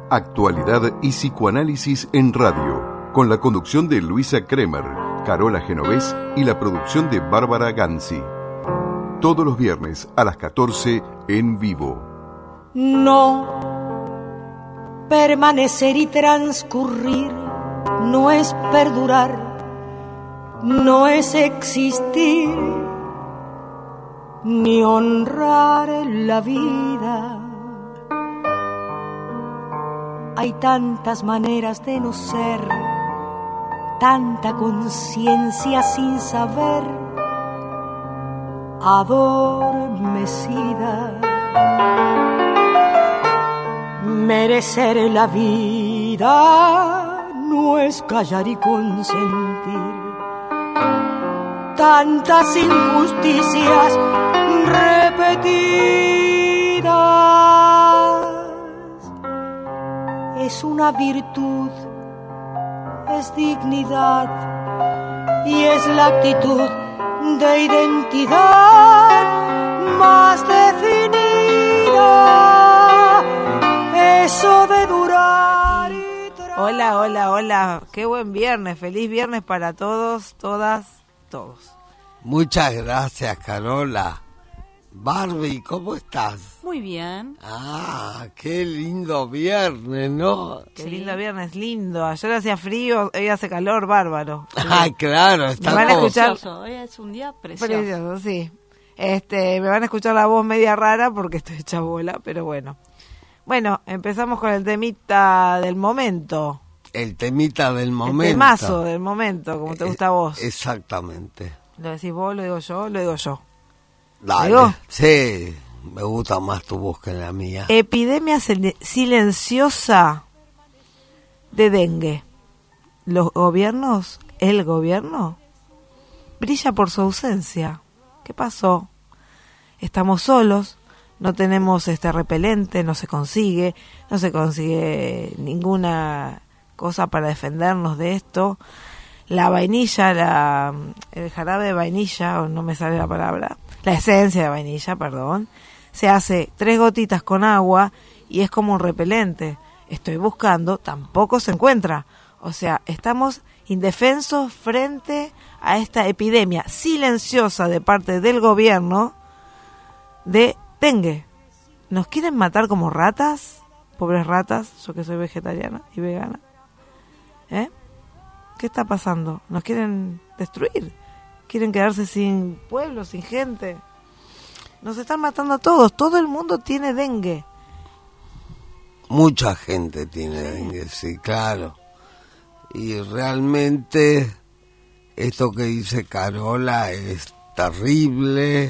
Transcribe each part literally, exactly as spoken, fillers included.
Actualidad y psicoanálisis en radio, con la conducción de Luisa Kremer, Carola Genovés y la producción de Bárbara Ganzi. Todos los viernes a las catorce en vivo. No, permanecer y transcurrir no es perdurar, no es existir, ni honrar la vida. Hay tantas maneras de no ser, tanta conciencia sin saber, adormecida. Merecer la vida no es callar y consentir tantas injusticias repetidas. Es una virtud, es dignidad y es la actitud de identidad más definida. Eso de durar y tra- Hola, hola, hola. Qué buen viernes. Feliz viernes para todos, todas, todos. Muchas gracias, Carola. Barbie, ¿cómo estás? Muy bien. Ah, qué lindo viernes, ¿no? Qué Sí. lindo viernes, lindo. Ayer hacía frío, hoy hace calor, bárbaro. Ay, claro, está Me van a como... escuchar- Precioso. Hoy es un día precioso. Precioso, sí. Este, me van a escuchar la voz media rara porque estoy hecha bola, pero bueno. Bueno, empezamos con el temita del momento. El temita del momento. El temazo del momento, como te gusta a vos. Eh, Exactamente. Lo decís vos, lo digo yo, lo digo yo. Dale. ¿Digo? Sí, me gusta más tu voz que la mía. Epidemia sil- silenciosa de dengue. Los gobiernos, el gobierno, brilla por su ausencia. ¿Qué pasó? Estamos solos, no tenemos este repelente, no se consigue, no se consigue ninguna cosa para defendernos de esto. La vainilla, la, el jarabe de vainilla, o no me sale la palabra, la esencia de vainilla, perdón, se hace tres gotitas con agua y es como un repelente. Estoy buscando, tampoco se encuentra. O sea, estamos indefensos frente a esta epidemia silenciosa de parte del gobierno de dengue. ¿Nos quieren matar como ratas? Pobres ratas, yo que soy vegetariana y vegana. ¿Eh? ¿Qué está pasando? ¿Nos quieren destruir? ¿Quieren quedarse sin pueblo, sin gente? Nos están matando a todos. Todo el mundo tiene dengue. Mucha gente tiene dengue, sí, claro. Y realmente esto que dice Carola es terrible,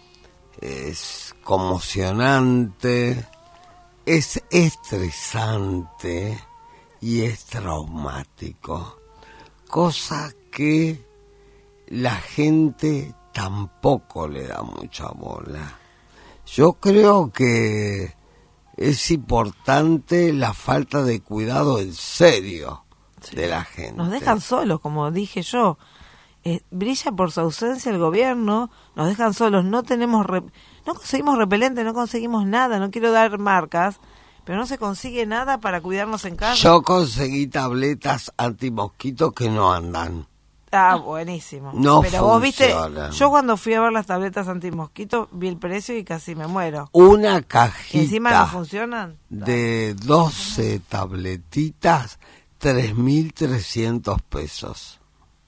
es conmocionante, es estresante y es traumático. Cosa que la gente tampoco le da mucha bola. Yo creo que es importante la falta de cuidado en serio sí. de la gente. Nos dejan solos, como dije yo. Eh, brilla por su ausencia el gobierno, nos dejan solos, no tenemos re- no conseguimos repelente, no conseguimos nada, no quiero dar marcas, pero no se consigue nada para cuidarnos en casa. Yo conseguí tabletas antimosquitos que no andan. Ah, buenísimo. No pero vos viste, funcionan. yo cuando fui a ver las tabletas antimosquitos vi el precio y casi me muero. Una ¿Y cajita encima no funcionan? de doce tabletitas, tres mil trescientos pesos.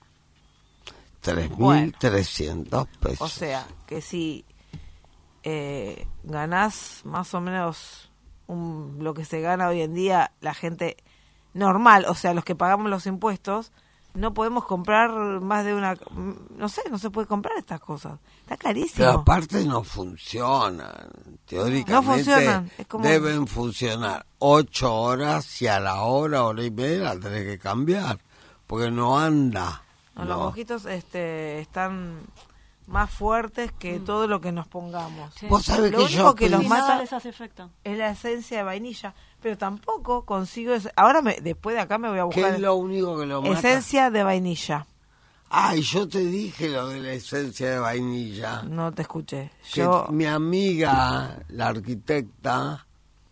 tres mil trescientos pesos. O sea, que si eh, ganás más o menos un, lo que se gana hoy en día, la gente normal, o sea, los que pagamos los impuestos, no podemos comprar más de una... No sé, no se puede comprar estas cosas. Está carísimo. Pero aparte no funcionan. Teóricamente no funcionan. Es como... deben funcionar ocho horas y a la hora, hora y media la tenés que cambiar. Porque no anda. No, no. Los mosquitos este, están más fuertes que todo lo que nos pongamos. Sí. Vos sabés Lo que único yo que los Y mata- nada les hace efecto. Es la esencia de vainilla, pero tampoco consigo... ese- Ahora, me, después de acá me voy a ¿Qué buscar... es lo único que lo mata? Esencia de vainilla. Ay, yo te dije lo de la esencia de vainilla. No te escuché. Que Yo mi amiga, la arquitecta,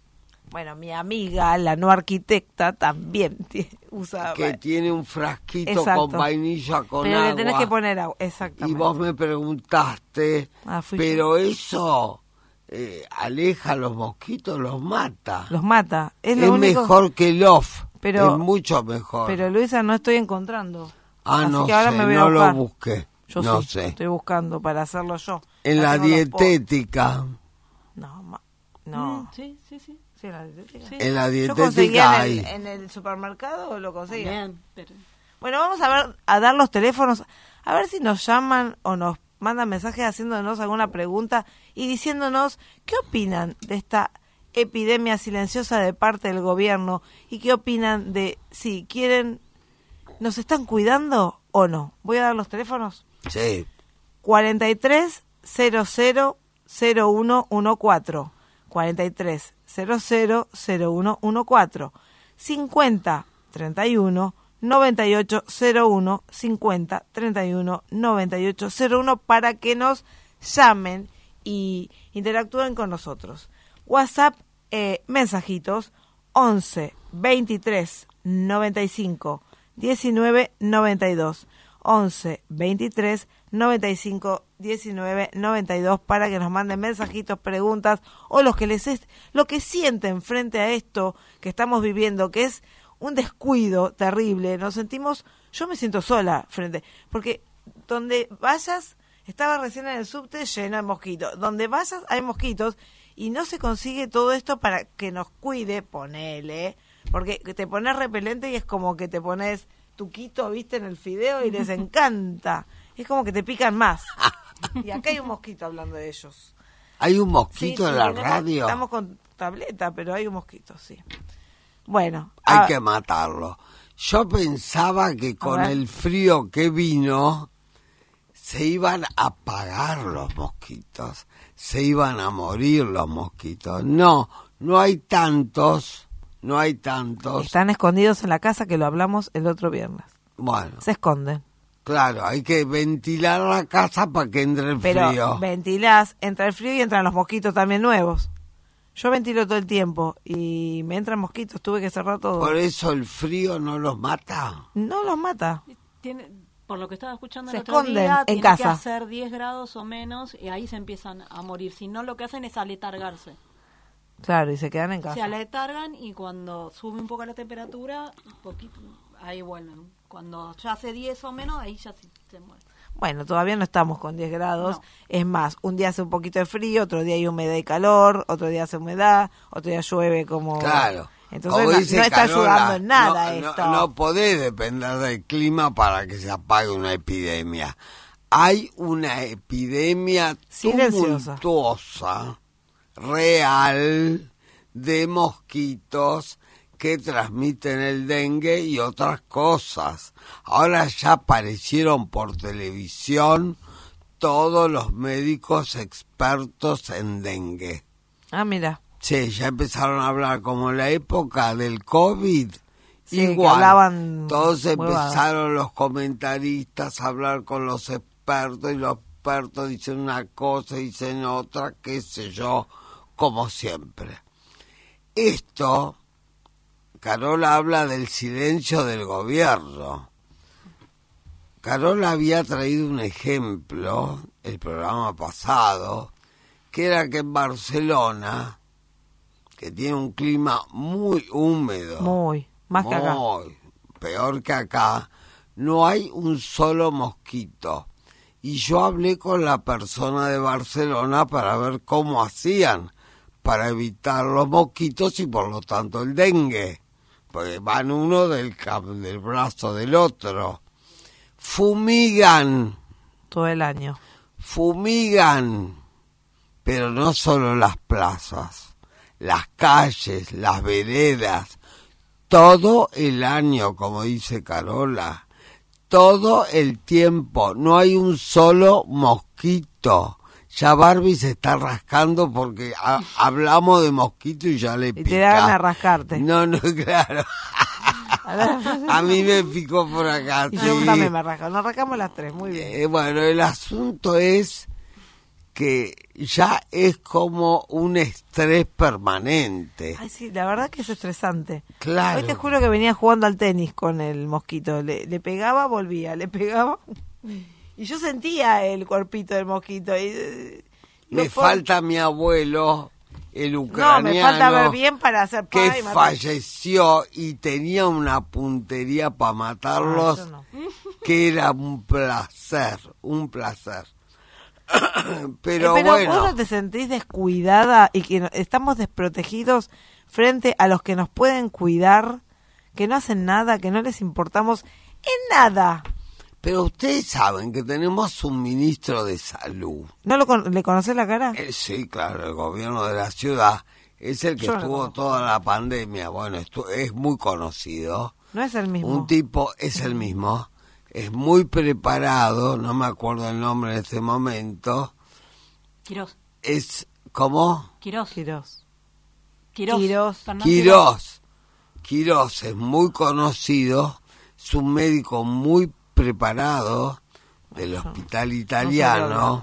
Bueno, mi amiga, la no arquitecta, también t- usa... Que tiene un frasquito Exacto. con vainilla, con Pero agua. le tenés que poner agua, exactamente. Y vos me preguntaste, Ah, fui pero eso eh, aleja a los mosquitos, los mata. Los mata. Es, Es, lo único... mejor que el off, Pero- es mucho mejor. Pero Luisa, no estoy encontrando. ah, Así no que ahora sé, me voy a no lo buscar. busqué. Yo no sí, sé. estoy buscando para hacerlo yo. En Ya la tengo los po- dietética, No, ma- no. Mm, sí, sí, sí. Sí, en la dietética. Sí. en la Yo conseguía dietética en el, hay. en el supermercado, lo conseguía. Bien, pero... Bueno, vamos a ver, a dar los teléfonos, a ver si nos llaman o nos mandan mensajes haciéndonos alguna pregunta y diciéndonos qué opinan de esta epidemia silenciosa de parte del gobierno y qué opinan de si quieren, nos están cuidando o no. Voy a dar los teléfonos. Sí. cuarenta y tres cero cero cero uno uno cuatro, cuarenta y tres cero cero cero uno uno cuatro, cincuenta treinta y uno noventa y ocho cero uno, cincuenta treinta y uno noventa y ocho cero uno para que nos llamen y interactúen con nosotros. WhatsApp, eh, mensajitos once veintitrés noventa y cinco diecinueve noventa y dos, once veintitrés noventa y cinco diecinueve noventa y dos para que nos manden mensajitos, preguntas o los que les es, lo que sienten frente a esto que estamos viviendo, que es un descuido terrible. Nos sentimos, yo me siento sola frente, porque donde vayas, estaba recién en el subte lleno de mosquitos, donde vayas hay mosquitos y no se consigue todo esto para que nos cuide, ponele, porque te pones repelente y es como que te pones tuquito, viste, en el fideo y les encanta. Es como que te pican más. Y acá hay un mosquito hablando de ellos. ¿Hay un Sí, mosquito sí, en la tenemos- radio? Estamos con tableta, pero hay un mosquito, sí. Bueno. Hay ah, que matarlo. Yo pensaba que con ver. el frío que vino se iban a apagar los mosquitos, se iban a morir los mosquitos. No, no hay tantos, no hay tantos. están escondidos en la casa, que lo hablamos el otro viernes. Bueno, Se esconden. claro, hay que ventilar la casa para que entre el Pero frío. ventilás, entra el frío y entran los mosquitos también nuevos. Yo ventilo todo el tiempo y me entran mosquitos, tuve que cerrar todo. Por eso el frío no los mata. No los mata. Tiene, por lo que estaba escuchando Se el otro esconden día, en tiene casa. que hacer diez grados o menos y ahí se empiezan a morir. Si no, lo que hacen es aletargarse. Claro, y se quedan en Se casa. aletargan y cuando sube un poco la temperatura, poquito, ahí vuelven. Cuando ya hace diez o menos, ahí ya se, se mueren. Bueno, todavía no estamos con diez grados. No. Es más, un día hace un poquito de frío, otro día hay humedad y calor, otro día hace humedad, otro día llueve como... Claro. Entonces Como no, dice no está Carola, ayudando en nada no, esto. No, no podés depender del clima para que se apague una epidemia. Hay una epidemia Silenciosa. tumultuosa, real, de mosquitos que transmiten el dengue y otras cosas. Ahora ya aparecieron por televisión todos los médicos expertos en dengue. Ah, mira. Sí, ya empezaron a hablar como en la época del COVID. Sí, que igual, hablaban todos huevadas. empezaron los comentaristas a hablar con los expertos y los expertos dicen una cosa, dicen otra, qué sé yo, como siempre. Esto, Carola habla del silencio del gobierno. Carola había traído un ejemplo el programa pasado, que era que en Barcelona, que tiene un clima muy húmedo, Muy. Más que acá. muy, peor que acá, no hay un solo mosquito. Y yo hablé con la persona de Barcelona para ver cómo hacían para evitar los mosquitos y por lo tanto el dengue, porque van uno del, cap- del brazo del otro. Fumigan, Todo el año. fumigan, pero no solo las plazas, las calles, las veredas, todo el año, como dice Carola, todo el tiempo, no hay un solo mosquito. Ya Barbie se está rascando porque ha- hablamos de mosquito y ya le Y pica. te dan a rascarte. No, no, claro. A mí me picó por acá. Y sí. yo también me rasco. Nos rascamos las tres, muy bien. Eh, bueno, el asunto es que ya es como un estrés permanente. Ay, sí, la verdad que es estresante. Claro. Hoy te juro que venía jugando al tenis con el mosquito. Le, le pegaba, volvía, le pegaba. Y yo sentía el cuerpito del mosquito. Y, me lo falta mi abuelo, el ucraniano. No, me falta ver bien para hacer que pa y matar. falleció y tenía una puntería para matarlos, Ah, yo no. que era un placer, un placer. Pero, Eh, pero bueno, vos no te sentís descuidada y que no- estamos desprotegidos frente a los que nos pueden cuidar, que no hacen nada, que no les importamos en nada. pero ustedes saben que tenemos un ministro de salud. ¿No lo con- le conocés la cara? Eh, sí, claro, el gobierno de la ciudad es el que Yo no lo estuvo conozco. toda la pandemia. Bueno, estu- es muy conocido. No es el mismo. Un tipo, es el mismo, es muy preparado, no me acuerdo el nombre en este momento. Quirós. Es, ¿cómo? Quirós. Quirós. Quirós. Quirós. Fernán Quirós. Quirós es muy conocido, es un médico muy preparado del hospital italiano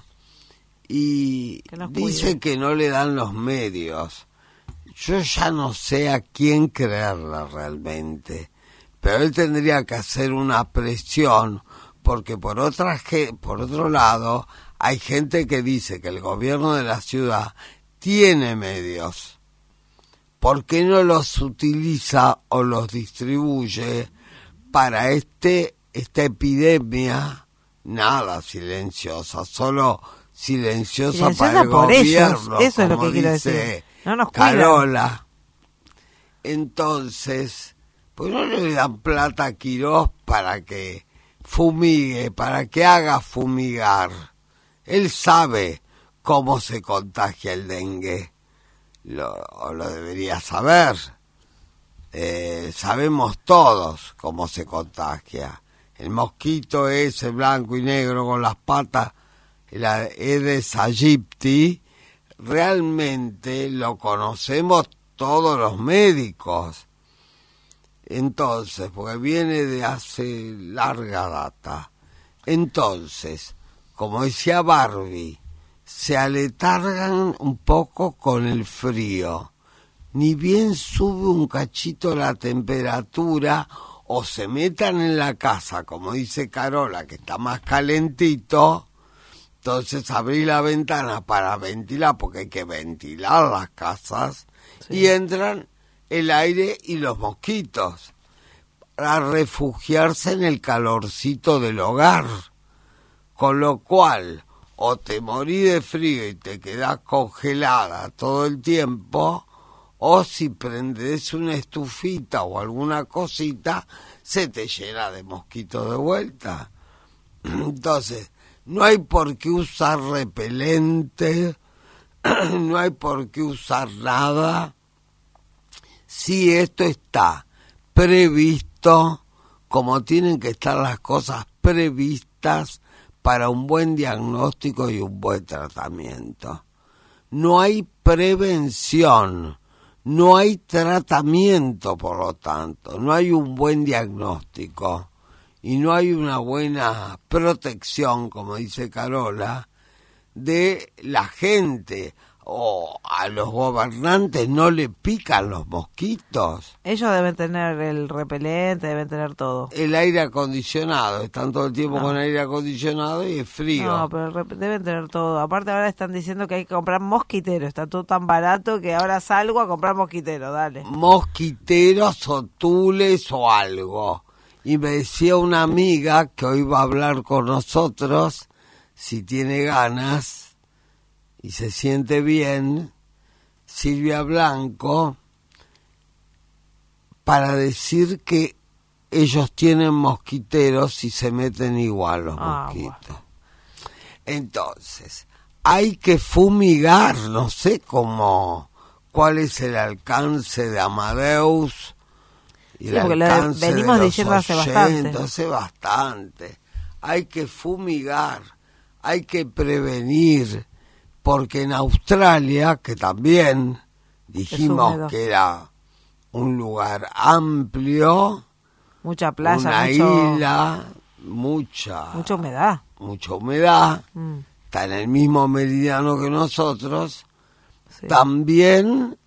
y Que nos dice cuide. que no le dan los medios. Yo ya no sé a quién creerle realmente, pero él tendría que hacer una presión, porque por otra ge- por otro lado hay gente que dice que el gobierno de la ciudad tiene medios. ¿Por qué no los utiliza o los distribuye para este esta epidemia? Nada silenciosa, solo silenciosa, Silenciosa para el por ellos, gobierno, eso es lo como que quiero dice decir. No nos cuidan. Carola. Entonces, pues no le dan plata a Quirós para que fumigue, para que haga fumigar. Él sabe cómo se contagia el dengue. Lo, o lo debería saber. Eh, sabemos todos cómo se contagia. El mosquito ese blanco y negro con las patas, el Aedes aegypti, realmente lo conocemos todos los médicos. Entonces, porque viene de hace larga data. Entonces, como decía Barbie, se aletargan un poco con el frío. Ni bien sube un cachito la temperatura o se metan en la casa, como dice Carola, que está más calentito, entonces abrí la ventana para ventilar, porque hay que ventilar las casas, Sí. y entran el aire y los mosquitos, para refugiarse en el calorcito del hogar, con lo cual o te morí de frío y te quedás congelada todo el tiempo, o si prendes una estufita o alguna cosita, se te llena de mosquitos de vuelta. Entonces, no hay por qué usar repelente, no hay por qué usar nada, si esto está previsto, como tienen que estar las cosas previstas para un buen diagnóstico y un buen tratamiento. No hay prevención, no hay tratamiento, por lo tanto, no hay un buen diagnóstico y no hay una buena protección, como dice Carola, de la gente, o a los gobernantes no le pican los mosquitos. Ellos deben tener el repelente, deben tener todo. El aire acondicionado, están todo el tiempo No. con aire acondicionado y es frío. No, pero rep- deben tener todo. Aparte ahora están diciendo que hay que comprar mosquitero. Está todo tan barato que ahora salgo a comprar mosquitero, dale. Mosquiteros o tules o algo. Y me decía una amiga que hoy va a hablar con nosotros, si tiene ganas y se siente bien, Silvia Blanco, para decir que ellos tienen mosquiteros y se meten igual los Ah, mosquitos. Entonces, hay que fumigar, no sé cómo, cuál es el alcance de Amadeus y Sí, el porque lo alcance venimos de los diciendo hace oyentes, bastante. hace bastante. Hay que fumigar, hay que prevenir, porque en Australia, que también dijimos húmedo. que era un lugar amplio, Mucha playa, una mucho, isla, mucha, mucha humedad. mucha humedad, Mm. está en el mismo meridiano que nosotros, Sí. también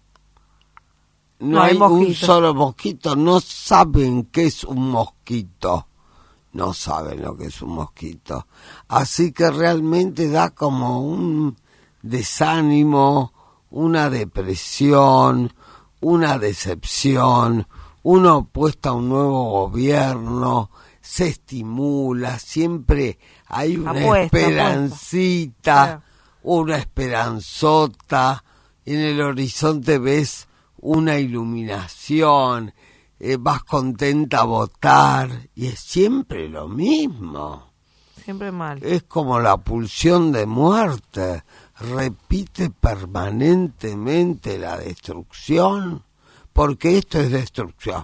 no, No hay hay un mosquitos. solo mosquito. No saben qué es un mosquito. No saben lo que es un mosquito. Así que realmente da como un desánimo, una depresión, una decepción. Uno apuesta a un nuevo gobierno, se estimula, siempre hay una Apuesta, esperancita, apuesta. una esperanzota, en el horizonte ves una iluminación, eh, vas contenta a votar, y es siempre lo mismo. Siempre mal. Es como la pulsión de muerte, repite permanentemente la destrucción, porque esto es destrucción.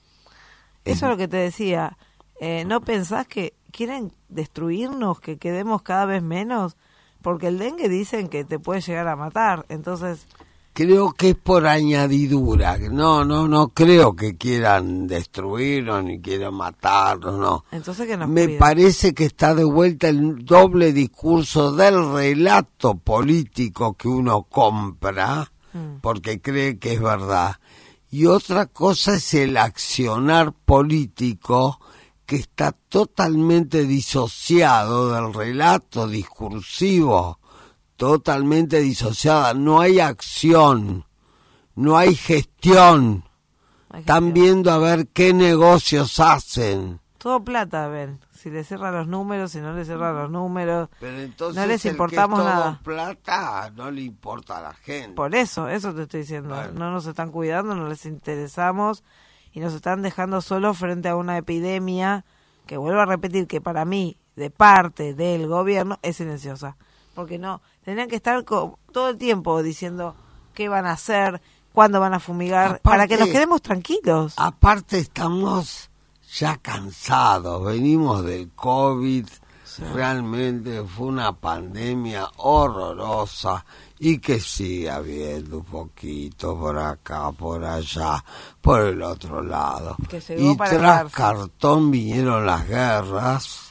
Eso es lo que te decía. Eh, ¿No pensás que quieren destruirnos, que quedemos cada vez menos? Porque el dengue dicen que te puede llegar a matar. Entonces, Creo que es por añadidura. No, no, no creo que quieran destruirnos ni quieran matarnos, no. entonces que nos Me cuiden. parece que está de vuelta el doble discurso del relato político que uno compra, Mm. porque cree que es verdad. Y otra cosa es el accionar político que está totalmente disociado del relato discursivo, totalmente disociada. No hay acción, no hay gestión. Hay que Están cuidar. viendo a ver qué negocios hacen. Todo plata, ven. Si le cierran los números, si no le cierran los números. Pero entonces No les el importamos que es todo nada. plata no le importa a la gente. Por eso, eso te estoy diciendo. Bueno. No nos están cuidando, no les interesamos y nos están dejando solos frente a una epidemia que, vuelvo a repetir, que para mí, de parte del gobierno, es silenciosa. Porque no, tendrían que estar co- todo el tiempo diciendo qué van a hacer, cuándo van a fumigar, Aparte- para que nos quedemos tranquilos. Aparte estamos ya cansados, venimos del COVID, realmente fue una pandemia horrorosa y que sigue habiendo un poquito por acá, por allá, por el otro lado. Que llegó Y para tras quedarse. cartón vinieron las guerras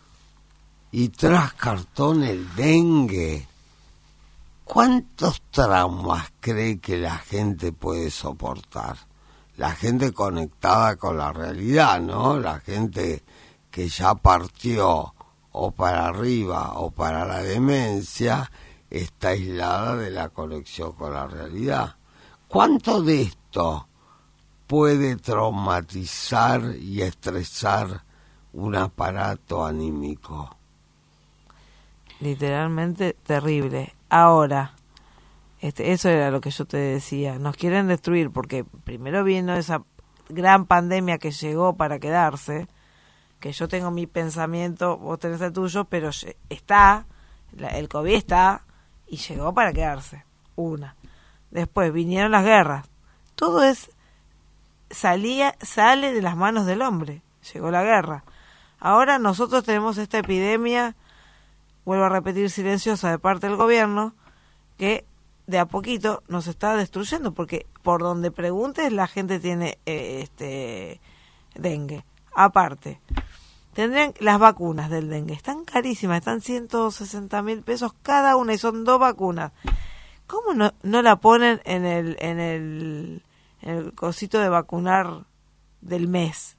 y tras cartón el dengue. ¿Cuántos traumas cree que la gente puede soportar? La gente conectada con la realidad, ¿no? La gente que ya partió o para arriba o para la demencia está aislada de la conexión con la realidad. ¿Cuánto de esto puede traumatizar y estresar un aparato anímico? Literalmente terrible. Ahora, este, eso era lo que yo te decía. Nos quieren destruir porque primero vino esa gran pandemia que llegó para quedarse, que yo tengo mi pensamiento, vos tenés el tuyo, pero lle- está, la- el COVID está y llegó para quedarse. Una. Después vinieron las guerras. Todo es salía sale de las manos del hombre. Llegó la guerra. Ahora nosotros tenemos esta epidemia, vuelvo a repetir, silenciosa de parte del gobierno, que de a poquito nos está destruyendo, porque por donde preguntes la gente tiene eh, este dengue. Aparte, tendrían las vacunas del dengue, están carísimas, están ciento sesenta mil pesos cada una y son dos vacunas. ¿Cómo no, no la ponen en el, en el, en el cosito de vacunar del mes?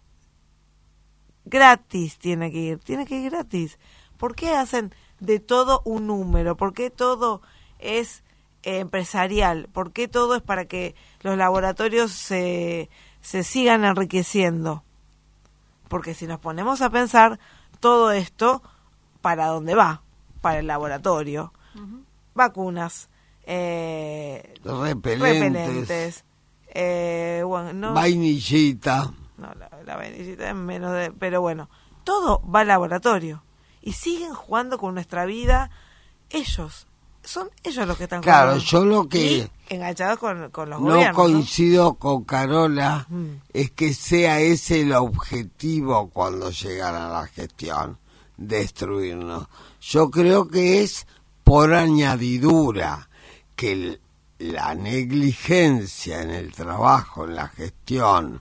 Gratis tiene que ir, tiene que ir gratis. ¿Por qué hacen de todo un número? ¿Por qué todo es eh, empresarial? ¿Por qué todo es para que los laboratorios se, se sigan enriqueciendo? Porque si nos ponemos a pensar, todo esto, ¿para dónde va? Para el laboratorio. Vacunas, eh, Repelentes, repelentes, eh, bueno, no, vainillita. no, la, la vainillita es menos de... Pero bueno, todo va al laboratorio. Y siguen jugando con nuestra vida ellos. Son ellos los que están Claro, jugando. yo lo que Y enganchados con, con los no gobiernos. coincido con Carola Mm. es que sea ese el objetivo cuando llegan a la gestión, destruirnos. Yo creo que es por añadidura que el- la negligencia en el trabajo, en la gestión,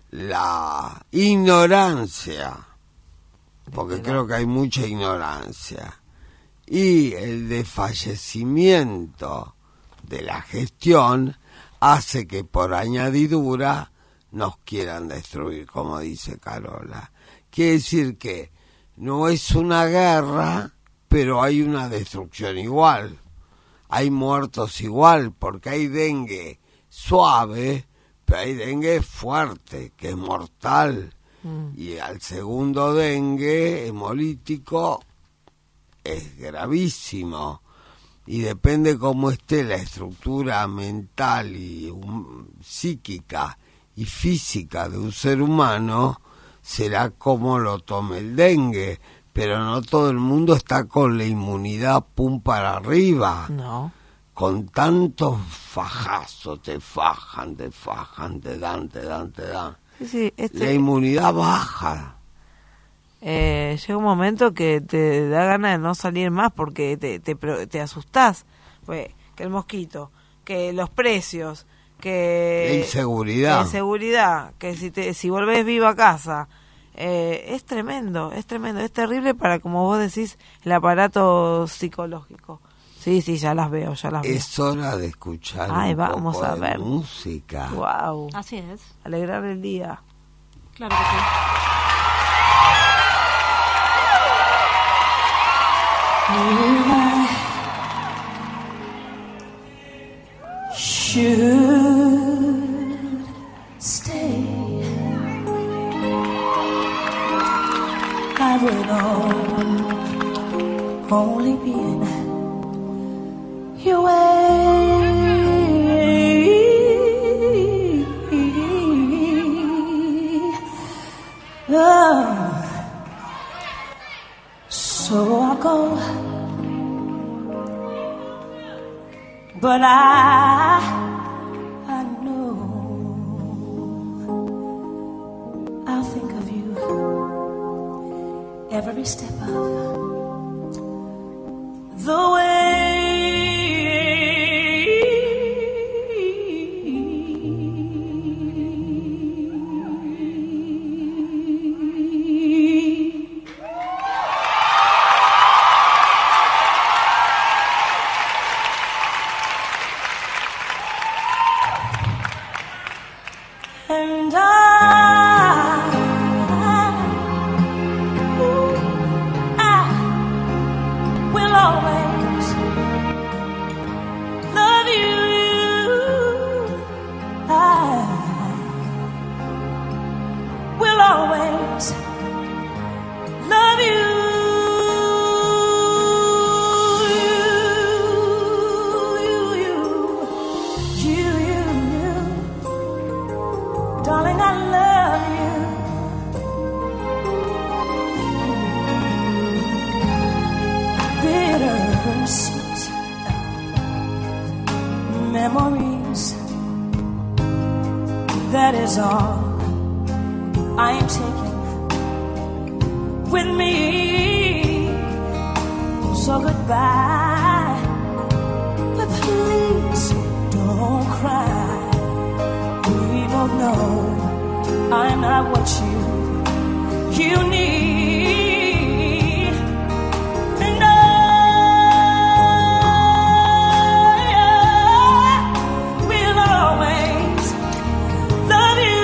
la ignorancia, porque creo que hay mucha ignorancia, Y el desfallecimiento de la gestión hace que por añadidura nos quieran destruir, como dice Carola. Quiere decir que no es una guerra, pero hay una destrucción igual. Hay muertos igual, porque hay dengue suave, pero hay dengue fuerte, que es mortal. Mm. Y al segundo dengue hemolítico es gravísimo. Y depende cómo esté la estructura mental y um, psíquica y física de un ser humano, será como lo tome el dengue. Pero no todo el mundo está con la inmunidad pum para arriba. No. Con tantos fajazos, te fajan, te fajan, te dan, te dan, te dan. Sí, sí, este... La inmunidad baja. Eh, llega un momento que te da ganas de no salir más porque te, te, te asustás. Pues, que el mosquito, que los precios, que... La inseguridad. La inseguridad, que si, te, si volvés vivo a casa... Eh, es tremendo, es tremendo, es terrible para, como vos decís, el aparato psicológico. Sí, sí, ya las veo, ya las veo. Es hora de escuchar Ay, un vamos poco a de ver. música. Wow. Así es. Alegrar el día. Claro que sí. Should stay. I would only be in your way. Oh. So I'll go, but I, I know I'll think of you every step of the way. And I memories, that is all I am taking with me. So goodbye, but please don't cry. We both know I'm not what you you need, and I will always love you.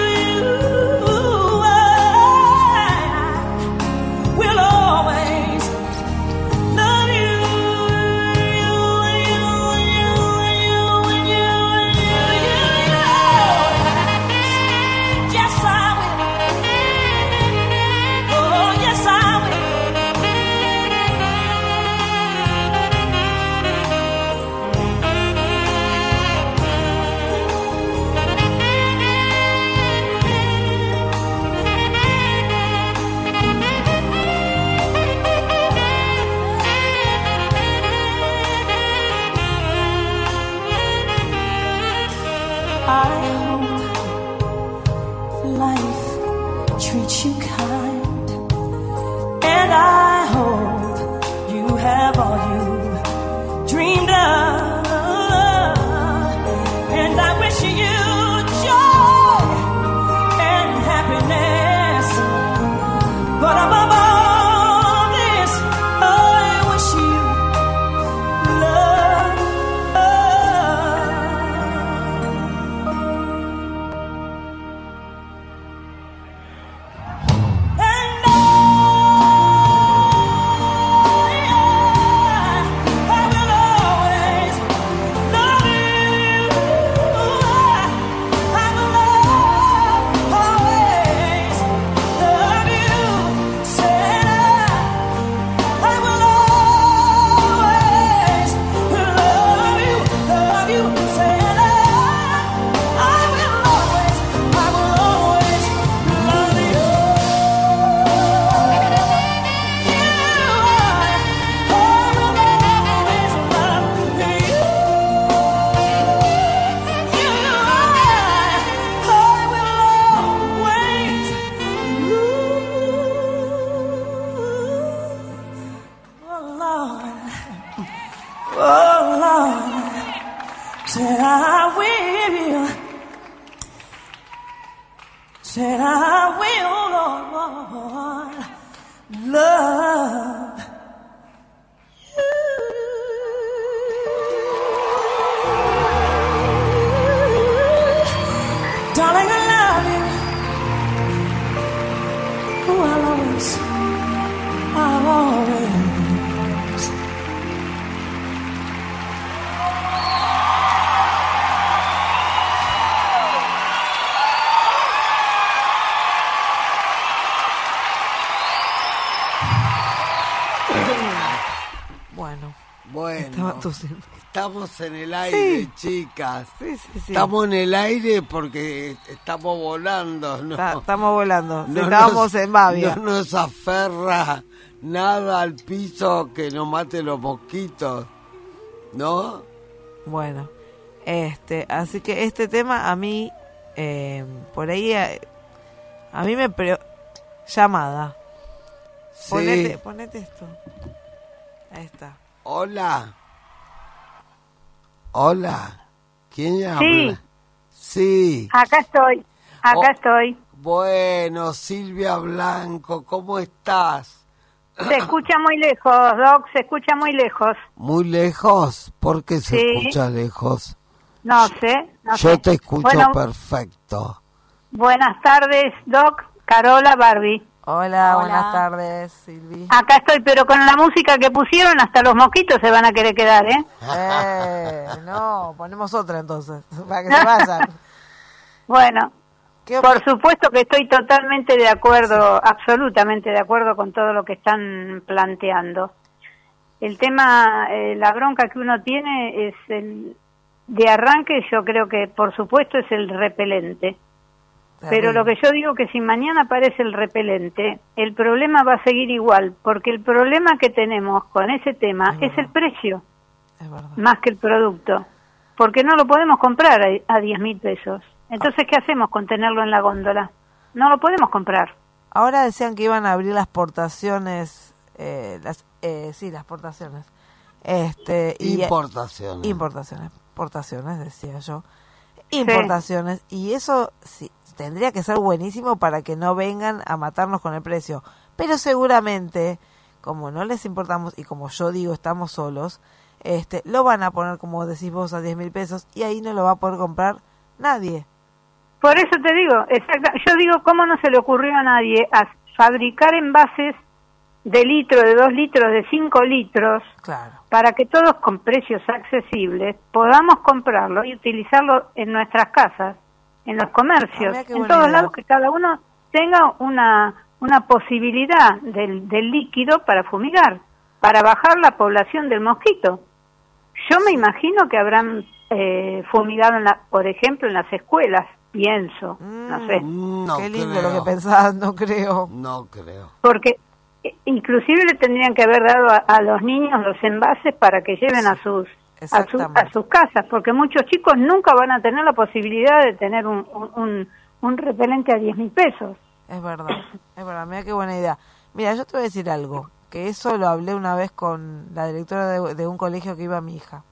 I will always love you. You, you, you, you, you, you, you. Yes, I will. Oh, yes, I will. I hope life treats you kind, and I hope you have all you dreamed of, and I wish you joy and happiness, but above all this, I wish you said I will, Lord, love you. Darling, I love you. Oh, I'll always, I'll always. Bueno, Bueno, estaba tosiendo. estamos en el aire, Sí. chicas. Sí, sí, sí. Estamos en el aire porque estamos volando, ¿no? Ta- Estamos volando. No Estábamos nos- en Bavia. No nos aferra nada al piso que nos mate los mosquitos, ¿no? Bueno, este, así que este tema a mí, eh, por ahí, eh, a mí me pre... llamada. Sí. Ponete, ponete esto. Ahí está. Hola. Hola. ¿Quién habla? Sí. Sí. Acá estoy, acá Oh. estoy. Bueno, Silvia Blanco, ¿cómo estás? Se escucha muy lejos, Doc, se escucha muy lejos. Muy lejos. ¿Por qué se Sí. escucha lejos? No sé, no Yo sé. te escucho Bueno, perfecto. buenas tardes, Doc, Carola, Barbie. Hola, Hola. buenas tardes, Silvi. Acá estoy, pero con la música que pusieron, hasta los mosquitos se van a querer quedar, ¿eh? Eh, no, ponemos otra entonces, para que se vayan. Bueno, ¿Qué por opi- supuesto que estoy totalmente de acuerdo, absolutamente de acuerdo con todo lo que están planteando. El tema, eh, la bronca que uno tiene es el de arranque, yo creo que por supuesto es el repelente. Pero lo que yo digo que si mañana aparece el repelente, el problema va a seguir igual, porque el problema que tenemos con ese tema Es es el precio, Es verdad. más que el producto, porque no lo podemos comprar a, a diez mil pesos. Entonces, ¿qué hacemos con tenerlo en la góndola? No lo podemos comprar. Ahora decían que iban a abrir las portaciones, eh, las, eh, sí, las portaciones. Este, y, Importaciones. Importaciones, portaciones, decía yo. Importaciones, y eso sí, tendría que ser buenísimo para que no vengan a matarnos con el precio. Pero seguramente, como no les importamos y como yo digo, estamos solos, este, lo van a poner, como decís vos, a diez mil pesos y ahí no lo va a poder comprar nadie. Por eso te digo, exacta, yo digo, ¿cómo no se le ocurrió a nadie a fabricar envases de litro, de dos litros, de cinco litros, Claro. para que todos con precios accesibles podamos comprarlo y utilizarlo en nuestras casas, en los comercios, Ah, mira qué en buena todos idea. lados, que cada uno tenga una, una posibilidad del, del líquido para fumigar, para bajar la población del mosquito. Yo me imagino que habrán eh, fumigado, en la, por ejemplo, en las escuelas, pienso, no sé, Mm, No Qué lindo creo. lo que pensás, no creo. No creo. porque eh, inclusive le tendrían que haber dado a, a los niños los envases para que lleven a sus a, su- Exactamente. a sus casas, porque muchos chicos nunca van a tener la posibilidad de tener un, un, un, un repelente a diez mil pesos. Es verdad, es verdad, mira qué buena idea. Mira, yo te voy a decir algo, que eso lo hablé una vez con la directora de, de un colegio que iba mi hija.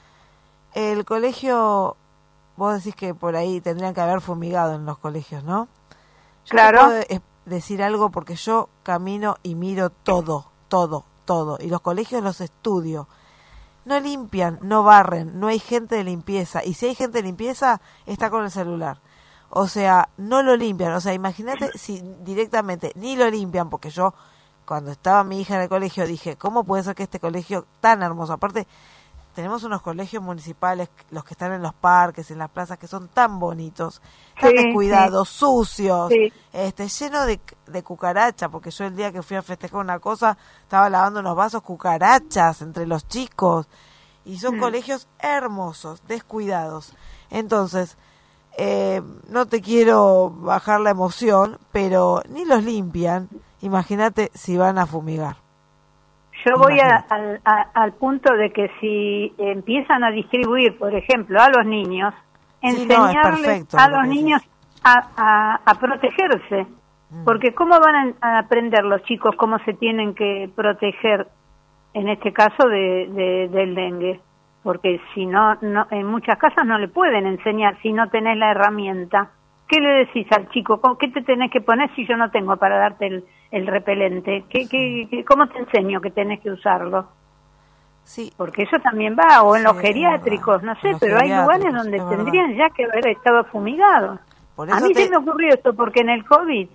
El colegio, vos decís que por ahí tendrían que haber fumigado en los colegios, ¿no? Yo Claro. te puedo eh, decir algo porque yo camino y miro todo, todo, todo. Y los colegios los estudio. No limpian, no barren, no hay gente de limpieza. Y si hay gente de limpieza, está con el celular. O sea, no lo limpian. O sea, imagínate si directamente ni lo limpian, porque yo, cuando estaba mi hija en el colegio, dije, ¿cómo puede ser que este colegio tan hermoso? Aparte, tenemos unos colegios municipales, los que están en los parques, en las plazas, que son tan bonitos, tan Sí, descuidados, sucios, Sí. este, lleno de, de cucaracha, porque yo el día que fui a festejar una cosa, estaba lavando unos vasos, cucarachas entre los chicos, y son Mm. colegios hermosos, descuidados. Entonces, eh, no te quiero bajar la emoción, pero ni los limpian, imagínate si van a fumigar. Yo voy a- Imagínate. al, a- al punto de que si empiezan a distribuir, por ejemplo, a los niños, Sí, no, es enseñarles perfecto a lo los que niños a, a, a protegerse. Mm. Porque ¿cómo van a, a aprender los chicos cómo se tienen que proteger, en este caso, de, de- del dengue? Porque si no, no, en muchas casas no le pueden enseñar si no tenés la herramienta. ¿qué le decís al chico? ¿Cómo- ¿Qué te tenés que poner si yo no tengo para darte el, el repelente? ¿Qué, qué, qué- ¿Cómo te enseño que tenés que usarlo? Sí, Porque eso también va, o en Sí, los es geriátricos, verdad. no En sé, los pero hay lugares geriátricos, donde es verdad. tendrían ya que haber estado fumigados. por A eso mí te... se me ocurrió esto porque en el COVID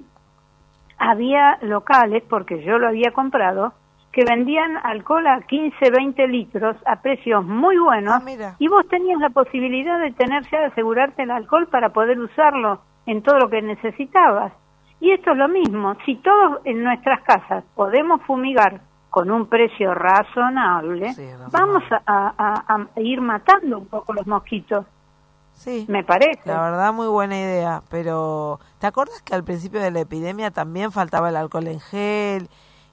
había locales, porque yo lo había comprado, que vendían alcohol a quince, veinte litros a precios muy buenos, Ah, mira. y vos tenías la posibilidad de tener ya de asegurarte el alcohol para poder usarlo en todo lo que necesitabas. Y esto es lo mismo, si todos en nuestras casas podemos fumigar con un precio razonable, Sí, razonable. vamos a, a- a ir matando un poco los mosquitos, Sí, me parece. la verdad muy buena idea, pero ¿te acuerdas que al principio de la epidemia también faltaba el alcohol en gel?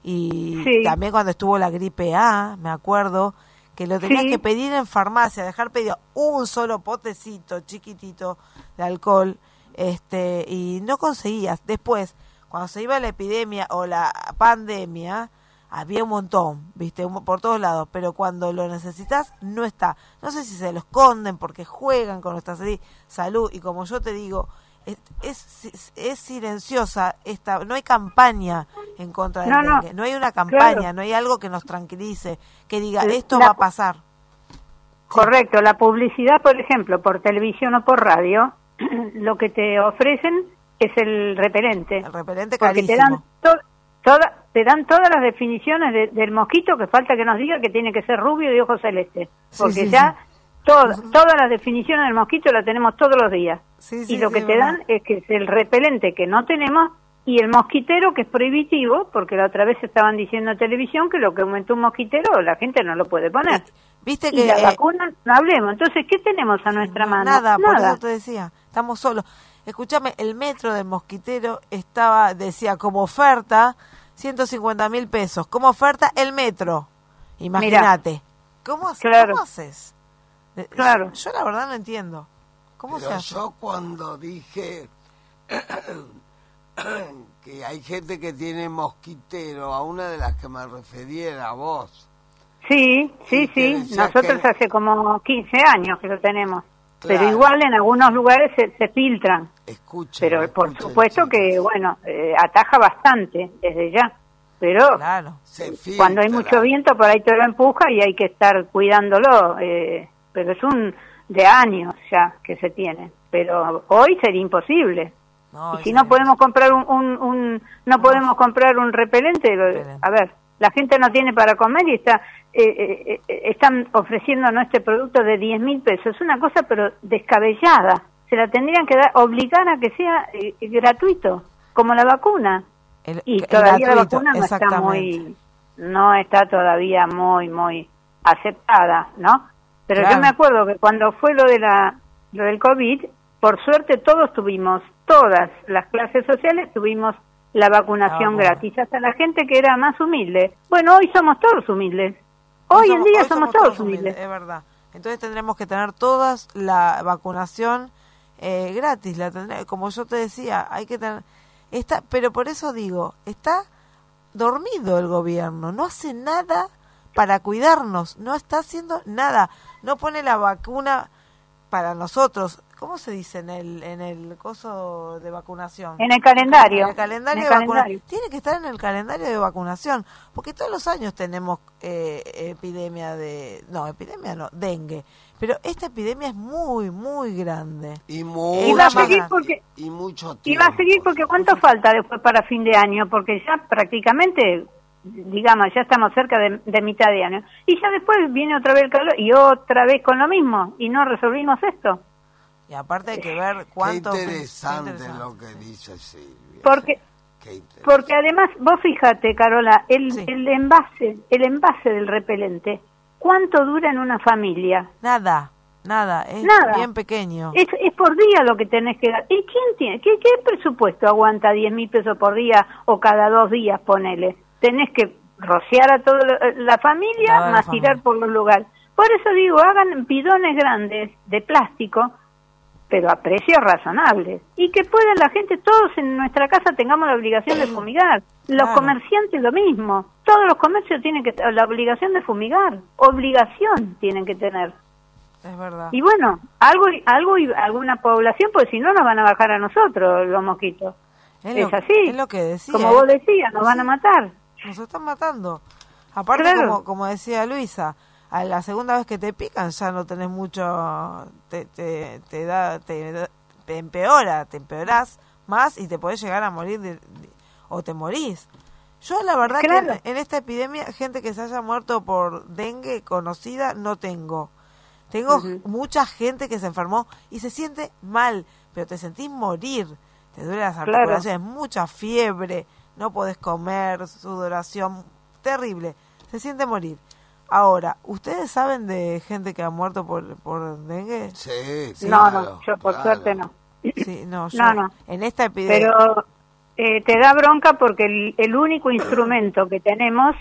Y Sí. también cuando estuvo la gripe A, me acuerdo, que lo tenías Sí. que pedir en farmacia, dejar pedido un solo potecito chiquitito de alcohol, este, y no conseguías. Después, cuando se iba la epidemia o la pandemia, había un montón, viste, un- por todos lados, pero cuando lo necesitas, no está. No sé si se lo esconden porque juegan con nuestra sali- salud, y como yo te digo, es, es, es silenciosa, esta, no hay campaña en contra del No, no, dengue, no hay una campaña, claro. no hay algo que nos tranquilice, que diga, La- esto la- va a pasar. Correcto, la publicidad, por ejemplo, por televisión o por radio, lo que te ofrecen es el repelente. El repelente Porque te carísimo. dan, to- toda, te dan todas las definiciones de- del mosquito, que falta que nos diga que tiene que ser rubio y de ojos celestes. Sí, Porque sí, ya sí. to- todas las definiciones del mosquito las tenemos todos los días. Sí, sí, y lo sí, que es te verdad. dan es que es el repelente que no tenemos y el mosquitero que es prohibitivo, porque la otra vez estaban diciendo en televisión que lo que aumentó un mosquitero la gente no lo puede poner. Viste Y que la eh, vacuna, no hablemos. Entonces, ¿qué tenemos a nuestra no, mano? nada, por Nada. eso te decía, estamos solos. Escúchame, el metro del mosquitero estaba, decía, como oferta, ciento cincuenta mil pesos. Como oferta, el metro. Imagínate. ¿Cómo, hace- Claro. ¿Cómo haces? Eh, Claro. Yo, yo la verdad no entiendo. ¿Cómo Pero se hace? yo cuando dije que hay gente que tiene mosquitero, a una de las que me refería era vos. Sí, sí, Y te sí. decía Nosotros que- hace como quince años que lo tenemos. Claro. Pero igual en algunos lugares se, se filtran. Escuchen, Pero por escuchen, supuesto chicos. que, bueno, eh, ataja bastante desde ya. Pero Claro. Se cuando hay filtra. mucho viento, por ahí te lo empuja y hay que estar cuidándolo. Eh, pero es un de años ya que se tiene. Pero hoy sería imposible. No, y si es no increíble. podemos comprar un, un, un- no podemos comprar un repelente, Repelente. a ver, la gente no tiene para comer y está eh, eh, eh, están ofreciéndonos este producto de diez mil pesos. Es una cosa pero descabellada. Se la tendrían que dar, obligar a que sea eh, gratuito, como la vacuna. El- Y el todavía la gratuito, vacuna no está exactamente. muy, no está todavía muy, muy aceptada, ¿no? Pero Claro. yo me acuerdo que cuando fue lo de la, lo del COVID, por suerte todos tuvimos, todas las clases sociales tuvimos la vacunación Ah, bueno. gratis, hasta la gente que era más humilde. Bueno, hoy somos todos humildes. Hoy, en día hoy somos, todos humildes. Es verdad. Entonces tendremos que tener todas la vacunación eh, gratis. La tendré- como yo te decía, hay que tener... Está, pero por eso digo, está dormido el gobierno. No hace nada para cuidarnos. No está haciendo nada. No pone la vacuna para nosotros. ¿Cómo se dice en el, en el coso de vacunación? En el calendario. En el calendario En el de vacunación. calendario. Tiene que estar en el calendario de vacunación, porque todos los años tenemos eh, epidemia de... No, epidemia no, dengue. Pero esta epidemia es muy, muy grande. Y, Y mucho, va a seguir porque- y mucho Y tiempo. va a seguir porque ¿cuánto falta después para fin de año? Porque ya prácticamente, digamos, ya estamos cerca de, de mitad de año. Y ya después viene otra vez el calor y otra vez con lo mismo. Y no resolvimos esto. Y aparte hay que ver Qué cuánto... interesante, qué interesante. lo que dice Silvia. Porque Qué interesante. porque además, vos fíjate, Carola, el, Sí. el envase, el envase del repelente, ¿cuánto dura en una familia? Nada, nada, es Nada. bien pequeño. Es, es por día lo que tenés que dar. ¿Y quién tiene? ¿Qué, qué presupuesto aguanta diez mil pesos por día o cada dos días, ponele? Tenés que rociar a toda la, la familia, Toda la más tirar familia. por los lugares. Por eso digo, hagan bidones grandes de plástico, pero a precios razonables. Y que pueda la gente, todos en nuestra casa tengamos la obligación de fumigar. Los Claro. comerciantes lo mismo. Todos los comercios tienen que la obligación de fumigar. Obligación tienen que tener. Es verdad. Y bueno, algo, algo y alguna población, pues si no nos van a bajar a nosotros los mosquitos. Es, Es lo, así. es lo que decía. Como ¿eh? vos decías, nos Sí. van a matar. Nos están matando. Aparte, Claro. como, como decía Luisa, a la segunda vez que te pican ya no tenés mucho, te, te, te da, te, da- te empeora, te empeorás más y te podés llegar a morir de, de- o te morís. Yo la verdad Claro. que en, en esta epidemia, gente que se haya muerto por dengue conocida, no tengo. Tengo Ujú. mucha gente que se enfermó y se siente mal, pero te sentís morir. Te duelen las Claro. articulaciones, mucha fiebre, no podés comer, sudoración, terrible. Se siente morir. Ahora, ¿ustedes saben de gente que ha muerto por, por dengue? Sí, no, claro, no, yo por claro. suerte no. Sí, no, yo, No, no. en esta epidemia... Pero eh, te da bronca porque el, el único instrumento que tenemos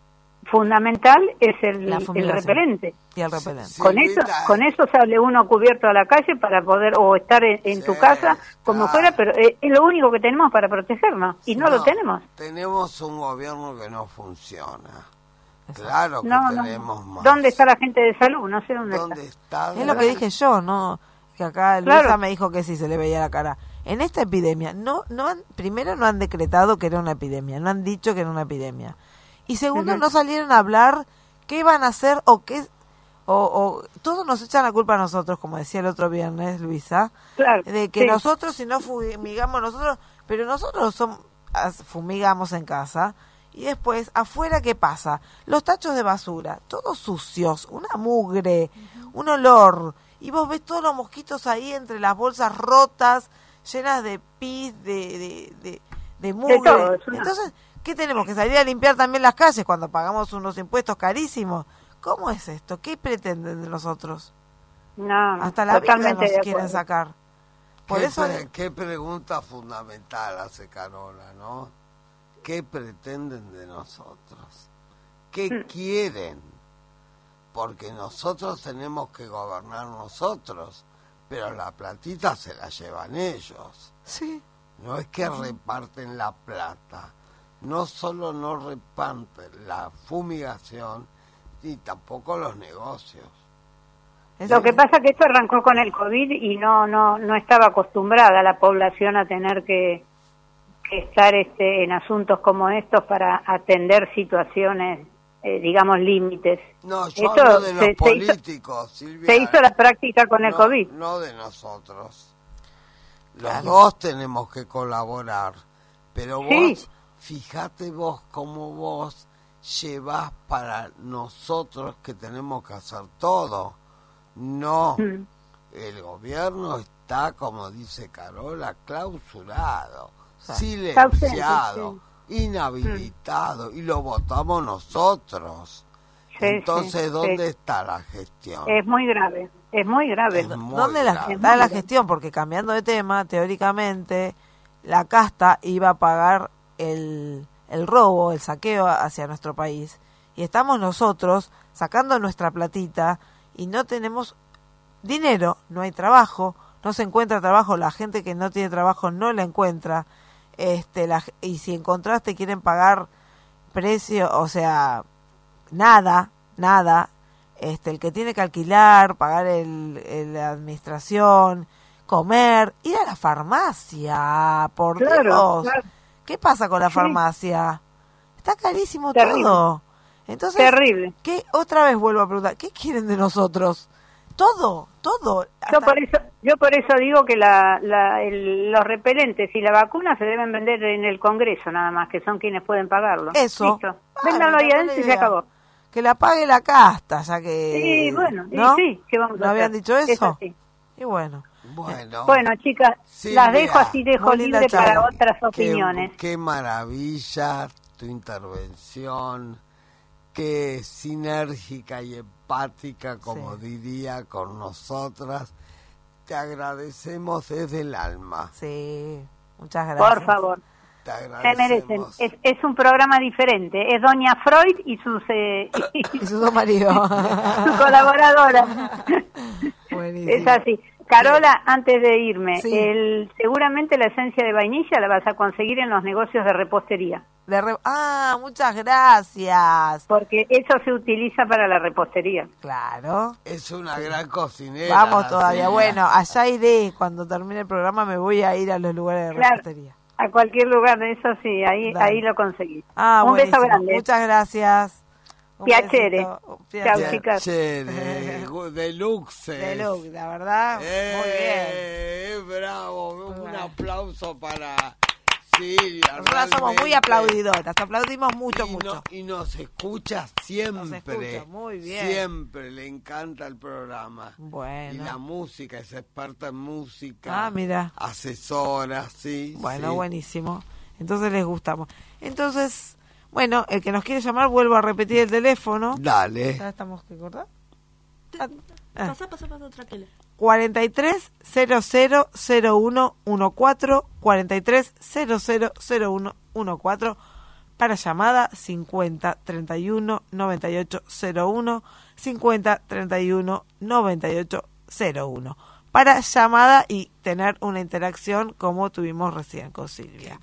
fundamental es el, La el fumigación. repelente. Y el repelente. Sí, Con eso, Silvita, con eso sale uno cubierto a la calle para poder o estar en, en Sí, tu casa como claro. fuera, pero eh, es lo único que tenemos para protegernos y no, lo tenemos. Tenemos un gobierno que no funciona. Claro que No, no. tenemos más. ¿Dónde está la gente de salud? No sé dónde, ¿Dónde está. está? Es lo que dije yo, ¿no? Que acá Luisa Claro. me dijo que sí se le veía la cara. En esta epidemia, no, no han, primero no han decretado que era una epidemia, no han dicho que era una epidemia. Y segundo, Ujú. no salieron a hablar qué van a hacer o qué... O, o todos nos echan la culpa a nosotros, como decía el otro viernes, Luisa, Claro, de que sí. nosotros, si no fumigamos nosotros, pero nosotros som- as- fumigamos en casa, y después, afuera, ¿qué pasa? Los tachos de basura, todos sucios, una mugre, un olor, y vos ves todos los mosquitos ahí entre las bolsas rotas, llenas de pis, de, de, de, de mugre. todo, es una- Entonces, ¿qué tenemos? ¿Que salir a limpiar también las calles cuando pagamos unos impuestos carísimos? ¿Cómo es esto? ¿Qué pretenden de nosotros? No, no, Hasta la vida totalmente nos de quieren acuerdo. sacar. Por ¿Qué, eso... pre- qué pregunta fundamental hace Carola, ¿no? ¿Qué pretenden de nosotros? ¿Qué Mm. quieren? Porque nosotros tenemos que gobernar nosotros, pero la platita se la llevan ellos. Sí. No es que reparten la plata, no solo no reparten la fumigación, ni tampoco los negocios. Eso- Lo que pasa es que esto arrancó con el COVID y no no no estaba acostumbrada la población a tener que, que estar este en asuntos como estos para atender situaciones, eh, digamos, límites. No, yo Esto hablo de los se- se hizo- políticos, Silvia. Se hizo la práctica con el no, COVID. No de nosotros. Los Claro. dos tenemos que colaborar. Pero vos, Sí. fíjate vos cómo vos llevás para nosotros que tenemos que hacer todo. No, Mm. el gobierno está, como dice Carola, clausurado, sea, silenciado, ausente, inhabilitado, y lo votamos nosotros. Sí, Entonces, sí, ¿dónde sí. está la gestión? Es muy grave, es muy grave. Es muy ¿Dónde la, grave. está la gestión? Porque cambiando de tema, teóricamente, la casta iba a pagar el, el robo, el saqueo hacia nuestro país. Y estamos nosotros sacando nuestra platita y no tenemos dinero, no hay trabajo, no se encuentra trabajo, la gente que no tiene trabajo no la encuentra. Este, la, y si encontraste quieren pagar precio, o sea, nada, nada. Este, el que tiene que alquilar, pagar el, el- la administración, comer, ir a la farmacia, por Claro, Dios. claro. ¿Qué pasa con la Sí. farmacia? Está carísimo Terrible. todo. Entonces, Terrible. ¿qué? Otra vez vuelvo a preguntar, ¿qué quieren de nosotros? Todo, todo. Yo hasta- por eso, yo por eso digo que la, la, el- los repelentes y la vacuna se deben vender en el Congreso nada más, que son quienes pueden pagarlo. Eso. Listo. Ah, Véndanlo me ahí encantó adentro la y se idea. acabó. Que la pague la casta, ya que... Sí, bueno, y ¿no? sí, ¿qué vamos a ¿No habían hacer? dicho Es eso? así. Y bueno. Bueno, Bueno, chicas, Silvia, las dejo así, dejo muy linda libre charla. para otras qué, opiniones. qué maravilla tu intervención, qué sinérgica y empática, como Sí. diría, con nosotras. Te agradecemos desde el alma. Sí, muchas gracias. Por favor, Te se agradecemos. merecen. Es, es un programa diferente. Es Doña Freud y sus, eh, Y sus dos maridos. su colaboradora. Buenísimo. Es así. Carola, antes de irme, Sí. el, seguramente la esencia de vainilla la vas a conseguir en los negocios de repostería, De re- Ah, muchas gracias. porque eso se utiliza para la repostería. Claro. Es una gran cocinera. Vamos la todavía. señora. Bueno, allá iré. Cuando termine el programa me voy a ir a los lugares de Claro. repostería. A cualquier lugar de eso, sí, ahí Dale. ahí lo conseguís. Ah, Un buenísimo. beso grande. Muchas gracias. Un Piacere. besito. Chau, Piacere. chicas. Chévere, deluxe. De look, la verdad. Muy bien. Eh, bravo, un bueno. aplauso para Silvia. Nosotras somos muy realmente. aplaudidoras. Aplaudimos mucho, y mucho. No- y nos escucha siempre. Nos escucha, muy bien. Siempre le encanta el programa. Bueno. Y la música, es experta en música. Ah, mira. Asesora, sí. Bueno, sí. buenísimo. Entonces les gustamos. Entonces, bueno, el que nos quiere llamar, vuelvo a repetir el teléfono. Dale. Ya estamos que cortar. Te- Ah, ah. Pasá, pasá, pasá, tranquila. cuarenta y tres cero cero cero uno catorce, cuarenta y tres cero cero cero uno catorce, para llamada cincuenta treinta y uno noventa y ocho cero uno, cincuenta treinta y uno noventa y ocho cero uno, para llamada y tener una interacción como tuvimos recién con Silvia.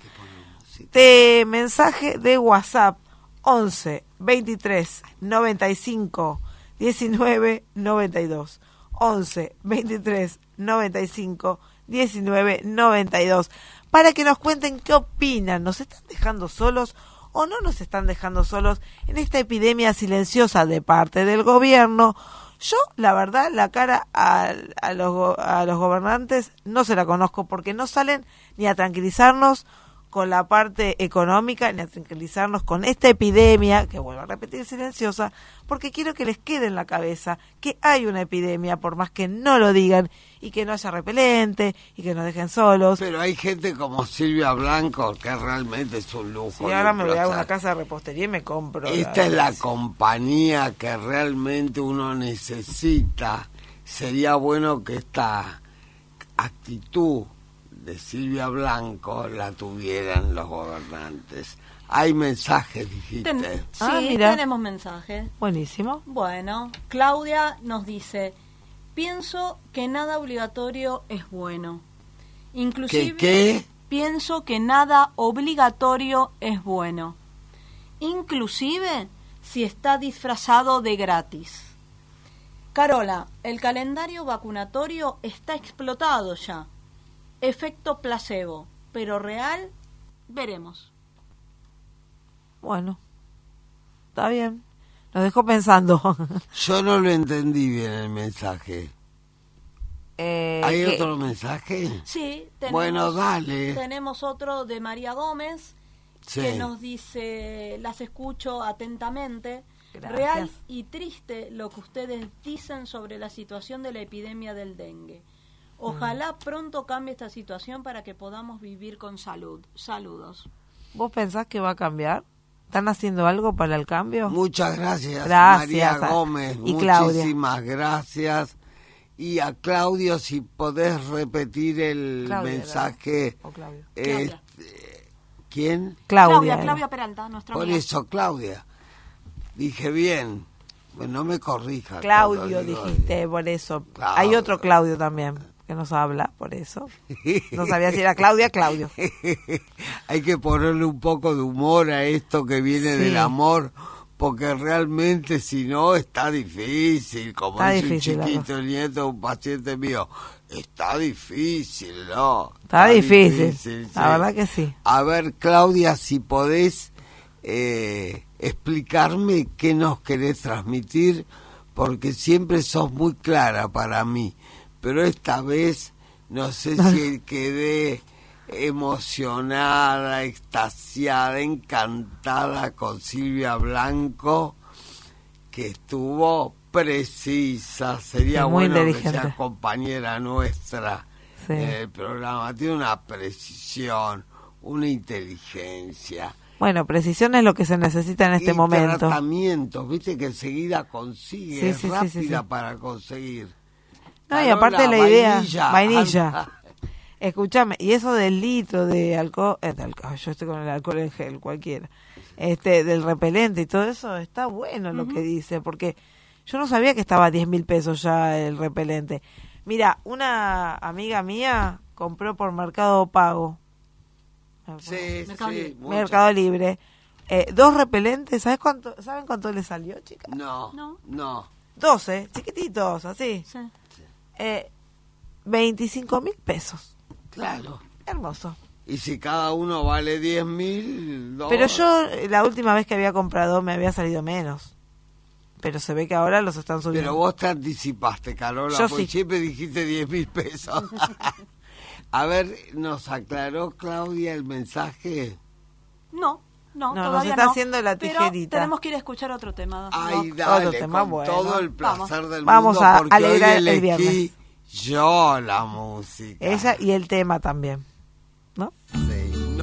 De mensaje de WhatsApp once veintitrés noventa y cinco diecinueve noventa y dos, once veintitrés noventa y cinco diecinueve noventa y dos, para que nos cuenten qué opinan. ¿Nos están dejando solos o no nos están dejando solos en esta epidemia silenciosa de parte del gobierno? Yo, la verdad, la cara a, a, los, go- a los gobernantes no se la conozco, porque no salen ni a tranquilizarnos con la parte económica, ni a tranquilizarnos con esta epidemia, que vuelvo a repetir, silenciosa, porque quiero que les quede en la cabeza que hay una epidemia, por más que no lo digan, y que no haya repelente, y que nos dejen solos. Pero hay gente como Silvia Blanco que realmente es un lujo. Y ahora y me un voy a placer. una casa de repostería y me compro. Esta es la compañía que realmente uno necesita. Sería bueno que esta actitud de Silvia Blanco la tuvieran los gobernantes. Hay mensajes, dijiste. Ten- sí, Ah, mira. tenemos mensajes. Buenísimo. Bueno, Claudia nos dice, pienso que nada obligatorio es bueno. Inclusive, ¿Qué, qué? pienso que nada obligatorio es bueno. Inclusive si está disfrazado de gratis. Carola, el calendario vacunatorio está explotado ya. Efecto placebo, pero real, veremos. Bueno, está bien. Nos dejó pensando. Yo no lo entendí bien el mensaje. Eh, ¿Hay que- otro mensaje? Sí, tenemos, Bueno, dale. tenemos otro de María Gómez, Sí. que nos dice, las escucho atentamente, Gracias. real y triste lo que ustedes dicen sobre la situación de la epidemia del dengue. Ojalá pronto cambie esta situación para que podamos vivir con salud. Saludos. ¿Vos pensás que va a cambiar? ¿Están haciendo algo para el cambio? Muchas gracias, Gracias María a- Gómez. y Claudia. Muchísimas gracias. Y a Claudio, si podés repetir el Claudia, mensaje. ¿verdad? O Claudio. Claudia. Este, ¿Quién? Claudia. Claudia, era. Claudia Peralta, nuestra Por amiga. eso, Claudia. Dije bien. Bueno, no me corrija. Claudio cuando digo- dijiste, por eso. Claudio. Hay otro Claudio también que nos habla, por eso. No sabía si era Claudia, Claudio. Hay que ponerle un poco de humor a esto que viene Sí. del amor, porque realmente si no está difícil, como Está dice difícil la un chiquito el nieto de un paciente mío, está difícil, ¿no? Está difícil, sí. la verdad que sí. A ver, Claudia, si podés eh, explicarme qué nos querés transmitir, porque siempre sos muy clara para mí, pero esta vez no sé si quedé emocionada, extasiada, encantada con Silvia Blanco, que estuvo precisa. Sería Es muy bueno que inteligente. sea compañera nuestra Sí. en el programa. Tiene una precisión, una inteligencia. Bueno, precisión es lo que se necesita en este y momento. tratamientos, viste que enseguida consigue, Sí, es sí, sí, rápida sí, sí. para conseguir. No, y Carola, aparte la idea, vainilla. vainilla. Escúchame, y eso del litro de alcohol, eh, de alcohol, yo estoy con el alcohol en gel, cualquiera, este, del repelente y todo eso, está bueno lo que dice, porque yo no sabía que estaba a diez mil pesos ya el repelente. Mira, una amiga mía compró por Mercado Pago. Sí, Mercado sí. Libre. mucho. Mercado Libre. Eh, dos repelentes, ¿sabes cuánto, ¿saben cuánto le salió, chicas? No, No. no. Dos, ¿eh? Chiquititos, así. Sí. Eh, veinticinco mil pesos. Claro. Hermoso. Y si cada uno vale diez mil Pero yo, eh, la última vez que había comprado, me había salido menos. Pero se ve que ahora los están subiendo. Pero vos te anticipaste, Carola, Yo porque sí. siempre dijiste diez mil pesos. A ver, ¿nos aclaró Claudia el mensaje? No, no, No, nos todavía está no. haciendo la Pero tijerita. tenemos que ir a escuchar otro tema. Ay, Doc. dale, Otro tema con bueno. todo el placer Vamos. del Vamos mundo, a porque hoy alegrar el elegí viernes. yo la música. Ella y el tema también, ¿no? Sí, no-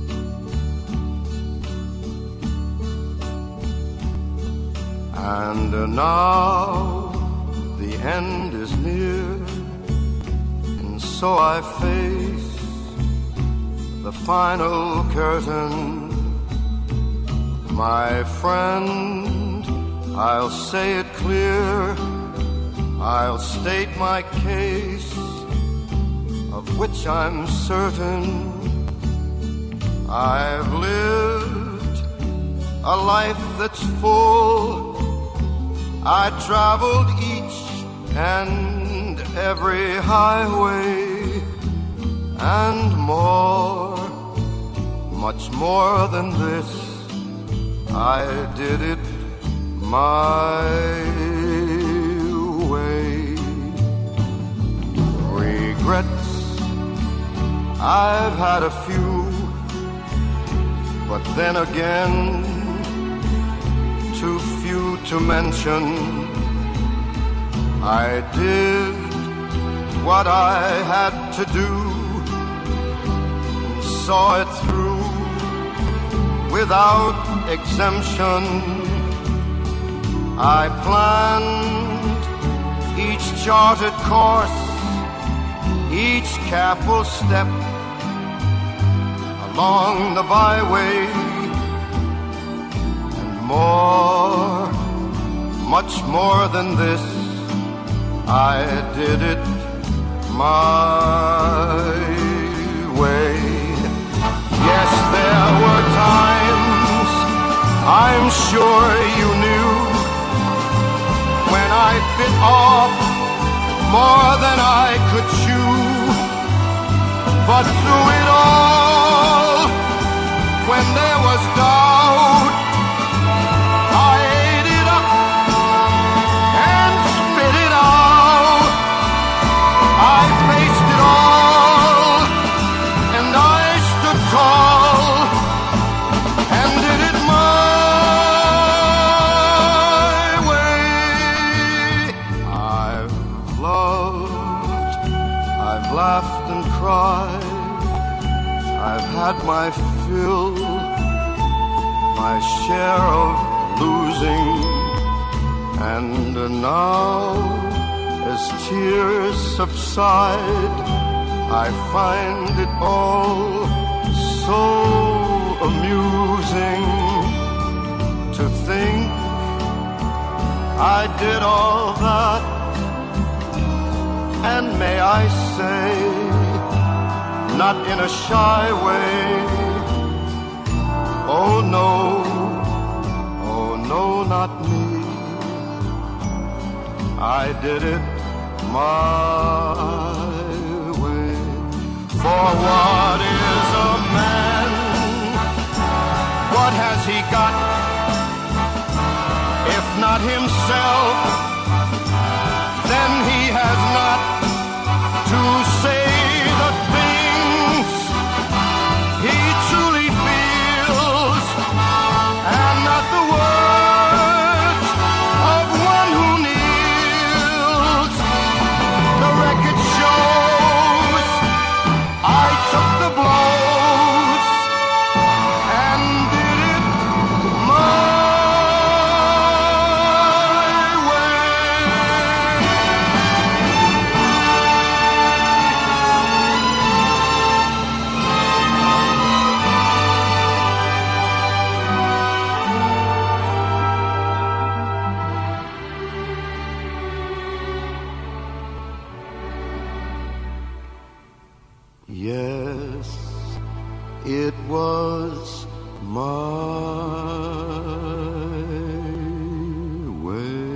And uh, now the end is near, and so I face the final curtain. My friend, I'll say it clear, I'll state my case, of which I'm certain. I've lived a life that's full. I traveled each and every highway and more, much more than this. I did it my way. Regrets, I've had a few, but then again, too few to mention. I did what I had to do and saw it through without exemption. I planned each charted course, each careful step along the byway. More, much more than this, I did it my way. Yes, there were times, I'm sure you knew, when I bit off more than I could chew. But through it all, when there was doubt, I ate it up and spit it out. I faced it all and I stood tall and did it my way. I've loved, I've laughed and cried, I've had my fill, my share of losing, and now as tears subside, I find it all so amusing to think I did all that, and may I say, not in a shy way. Oh no, no, not me. I did it my way. For what is a man? What has he got? If not himself, then he has not to say the things he truly feels, and not the words of one who kneels. The record shows I took Yes, it was my way.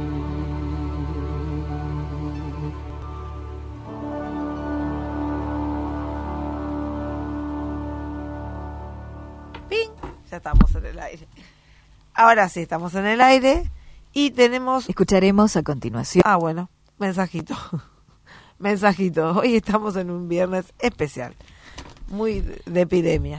¡Ping! Ya estamos en el aire. Ahora sí, estamos en el aire y tenemos... Escucharemos a continuación. Ah, bueno, mensajito. Mensajito. Hoy estamos en un viernes especial, muy de, de epidemia.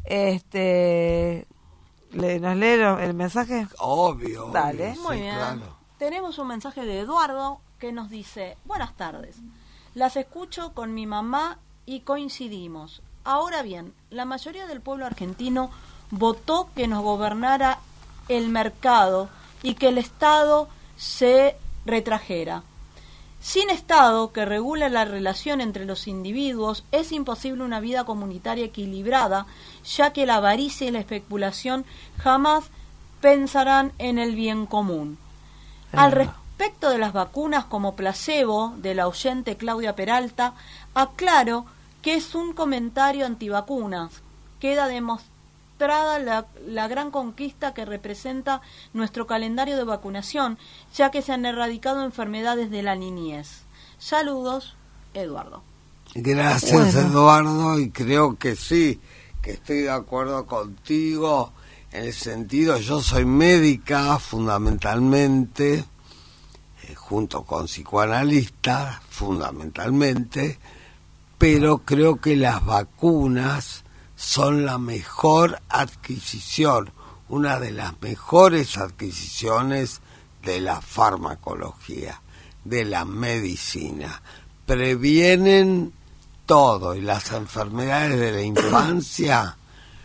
Este... ¿le, ¿Nos lee el mensaje? Obvio. Dale. obvio, Muy sí, bien. claro. Tenemos un mensaje de Eduardo que nos dice: buenas tardes, las escucho con mi mamá y coincidimos. Ahora bien, la mayoría del pueblo argentino votó que nos gobernara el mercado y que el Estado se retrajera. Sin Estado que regule la relación entre los individuos, es imposible una vida comunitaria equilibrada, ya que la avaricia y la especulación jamás pensarán en el bien común. Al respecto de las vacunas como placebo de la oyente Claudia Peralta, aclaro que es un comentario antivacunas. Queda demostrada la, la gran conquista que representa nuestro calendario de vacunación, ya que se han erradicado enfermedades de la niñez. Saludos, Eduardo. Gracias, Bueno. Eduardo, y creo que sí, que estoy de acuerdo contigo en el sentido, yo soy médica fundamentalmente, eh, junto con psicoanalista fundamentalmente, pero creo que las vacunas son la mejor adquisición, una de las mejores adquisiciones de la farmacología, de la medicina. Previenen todo, y las enfermedades de la infancia,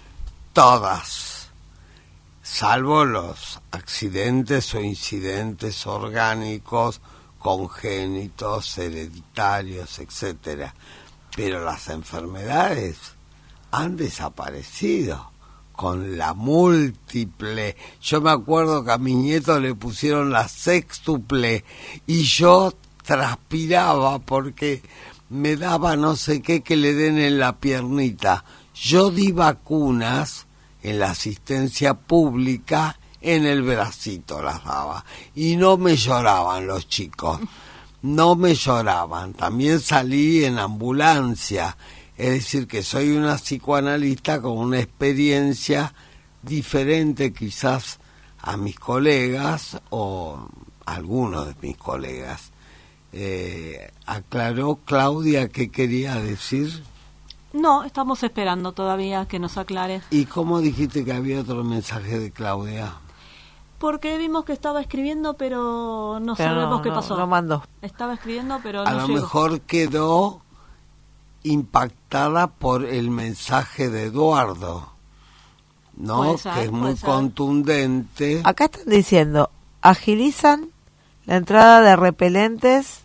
todas, salvo los accidentes o incidentes orgánicos, congénitos, hereditarios, etcétera. Pero las enfermedades han desaparecido con la múltiple. Yo me acuerdo que a mis nietos le pusieron la sextuple y yo transpiraba porque me daba no sé qué que le den en la piernita. Yo di vacunas en la asistencia pública, en el bracito las daba, y no me lloraban los chicos, no me lloraban. También salí en ambulancia, es decir, que soy una psicoanalista con una experiencia diferente quizás a mis colegas o algunos de mis colegas. Eh, aclaró Claudia qué quería decir. No, estamos esperando todavía que nos aclare. ¿Y cómo dijiste que había otro mensaje de Claudia? Porque vimos que estaba escribiendo, pero no Pero sabemos no, qué no, pasó. no mandó. Estaba escribiendo, pero A no lo llegó. mejor quedó impactada por el mensaje de Eduardo, ¿no? Puede ser, Que es muy puede ser. contundente. Acá están diciendo, agilizan la entrada de repelentes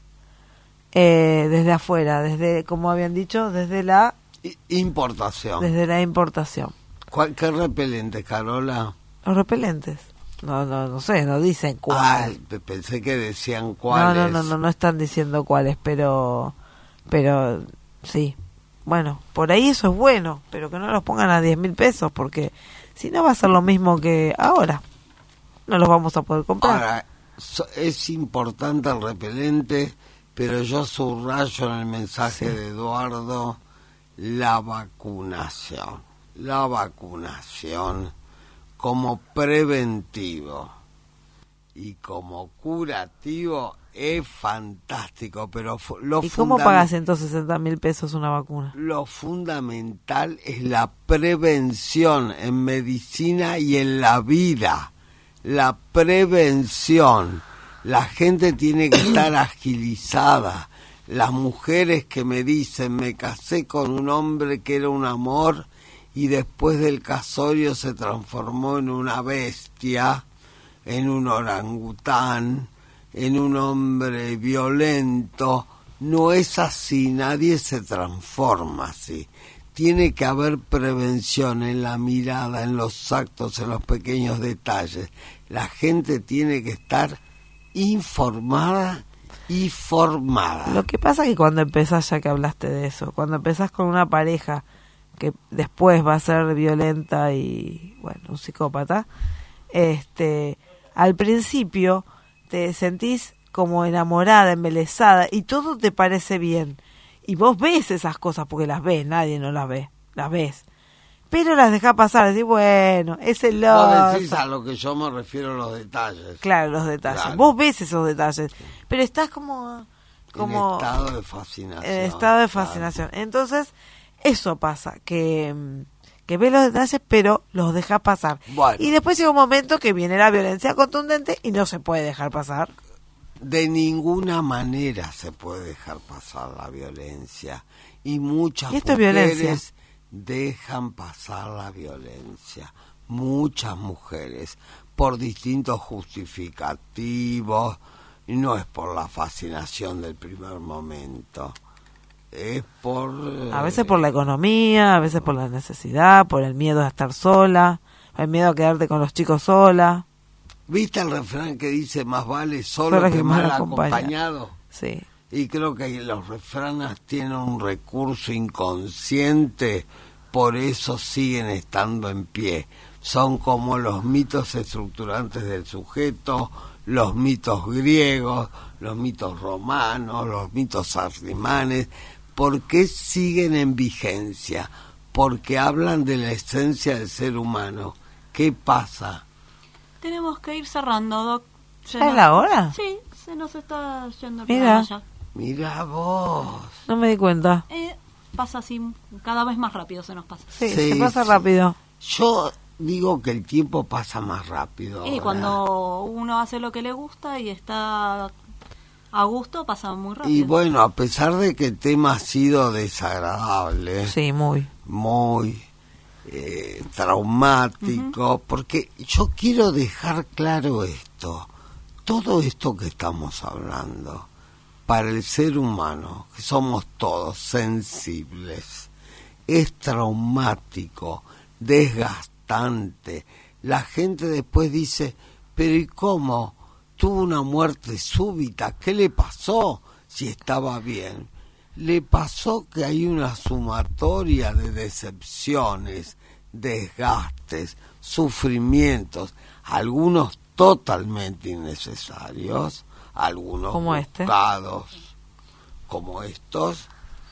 eh, desde afuera, desde, como habían dicho, desde la I- Importación. desde la importación. ¿Cuál, ¿Qué repelente, Carola? Los repelentes. No, no, no sé, no dicen Ah, cuál. pe- pensé que decían No, cuáles. no, no, no, no están diciendo cuáles, pero, pero sí. Bueno, por ahí eso es bueno, pero que no los pongan a diez mil pesos, porque si no va a ser lo mismo que ahora. No los vamos a poder comprar. Ahora, so- es importante el repelente, pero yo subrayo en el mensaje Sí. de Eduardo la vacunación. La vacunación como preventivo y como curativo es fantástico, pero fu- lo ¿Y cómo fundam- paga ciento sesenta mil pesos una vacuna? Lo fundamental es la prevención en medicina y en la vida. La prevención. La gente tiene que estar agilizada. Las mujeres que me dicen, me casé con un hombre que era un amor y después del casorio se transformó en una bestia, en un orangután, en un hombre violento. No es así, nadie se transforma así. Tiene que haber prevención en la mirada, en los actos, en los pequeños detalles. La gente tiene que estar informada y formada. Lo que pasa es que cuando empezás, ya que hablaste de eso, cuando empezás con una pareja que después va a ser violenta y, bueno, un psicópata, este, al principio te sentís como enamorada, embelesada, y todo te parece bien. Y vos ves esas cosas, porque las ves, nadie no las ve, las ves. Pero las dejás pasar, decís, bueno, es el Vos decís a lo que yo me refiero, los detalles. Claro, los detalles. Claro. Vos ves esos detalles, pero estás como... como en estado de fascinación. En estado de claro. fascinación. Entonces, eso pasa, que, que ves los detalles, pero los dejas pasar. Bueno. Y después llega un momento que viene la violencia contundente y no se puede dejar pasar. De ninguna manera se puede dejar pasar la violencia. Y muchas ¿Y esto es mujeres violencia? dejan pasar la violencia. Muchas mujeres, por distintos justificativos, y no es por la fascinación del primer momento. Es por... A veces por la economía, a veces por la necesidad, por el miedo a estar sola, el miedo a quedarte con los chicos sola. ¿Viste el refrán que dice más vale solo, Solo que, que mal mal acompañado? Sí. Y creo que los refranes tienen un recurso inconsciente, por eso siguen estando en pie. Son como los mitos estructurantes del sujeto, los mitos griegos, los mitos romanos, los mitos arrimanes. ¿Por qué siguen en vigencia? Porque hablan de la esencia del ser humano. ¿Qué pasa? Tenemos que ir cerrando, Doc. Se ¿Ya es nos- la hora? Sí, se nos está yendo el Mira. programa ya. Mira vos. No me di cuenta. Eh, pasa así, cada vez más rápido se nos pasa. Sí, Sí, se pasa sí. rápido. Yo digo que el tiempo pasa más rápido. Y ahora. cuando uno hace lo que le gusta y está a gusto, pasa muy rápido. Y bueno, a pesar de que el tema ha sido desagradable, Sí, muy. muy eh, traumático, porque yo quiero dejar claro esto, todo esto que estamos hablando, para el ser humano, que somos todos sensibles, es traumático, desgastante. La gente después dice, pero ¿y cómo? Tuvo una muerte súbita, ¿qué le pasó si estaba bien? Le pasó que hay una sumatoria de decepciones, desgastes, sufrimientos, algunos totalmente innecesarios, algunos Como este. buscados, como estos,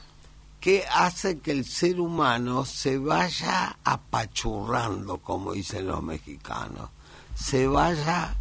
que hace que el ser humano se vaya apachurrando, como dicen los mexicanos, se vaya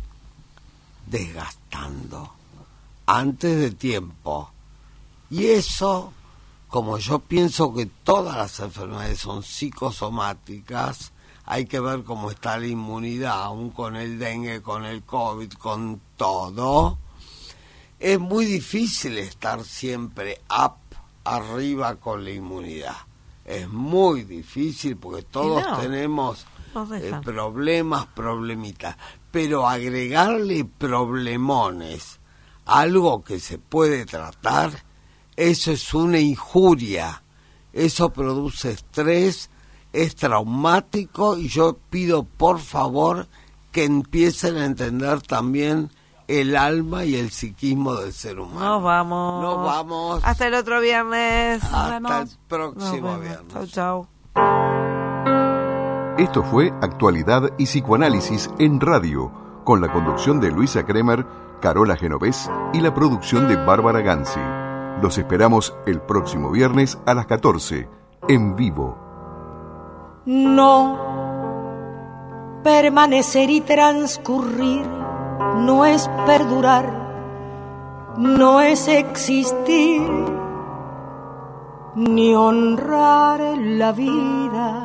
desgastando antes de tiempo. Y eso, como yo pienso que todas las enfermedades son psicosomáticas, hay que ver cómo está la inmunidad, aún con el dengue, con el COVID, con todo. Es muy difícil estar siempre up, arriba con la inmunidad. Es muy difícil porque todos no, tenemos nos eh, dejan. problemas, problemitas. Pero agregarle problemones, algo que se puede tratar, eso es una injuria. Eso produce estrés, es traumático, y yo pido por favor que empiecen a entender también el alma y el psiquismo del ser humano. Nos vamos. Nos vamos. Hasta el otro viernes. Hasta el Nos próximo vemos. viernes. Chau, chau. Esto fue Actualidad y Psicoanálisis en Radio, con la conducción de Luisa Kremer, Carola Genovés y la producción de Bárbara Ganzi. Los esperamos el próximo viernes a las catorce, en vivo. No, permanecer y transcurrir no es perdurar, no es existir, ni honrar la vida.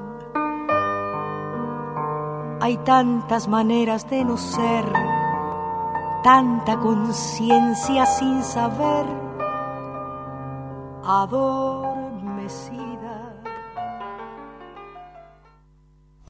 Hay tantas maneras de no ser, tanta conciencia sin saber, adormecida.